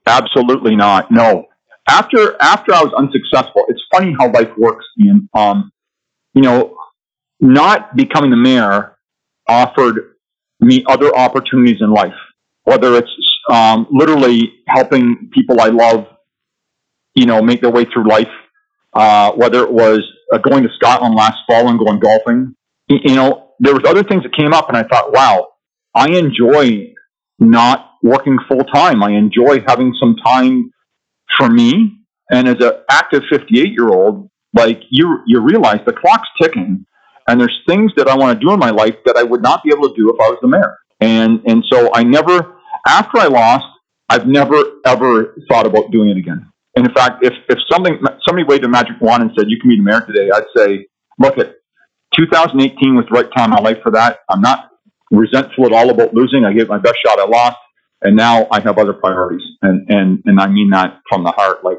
Absolutely not. No. After I was unsuccessful, it's funny how life works, Ian. You know, not becoming the mayor offered me other opportunities in life, whether it's literally helping people I love, make their way through life, whether it was going to Scotland last fall and going golfing. There was other things that came up, and I thought, wow, I enjoy not working full time. I enjoy having some time for me. And as an active 58-year-old, like you realize the clock's ticking, and there's things that I want to do in my life that I would not be able to do if I was the mayor. And so I never, after I lost, I've never ever thought about doing it again. And in fact, if somebody waved a magic wand and said you can be the mayor today, I'd say, look, at 2018 was the right time in my life for that. I'm not resentful at all about losing. I gave my best shot. I lost. And now I have other priorities. And I mean that from the heart. Like,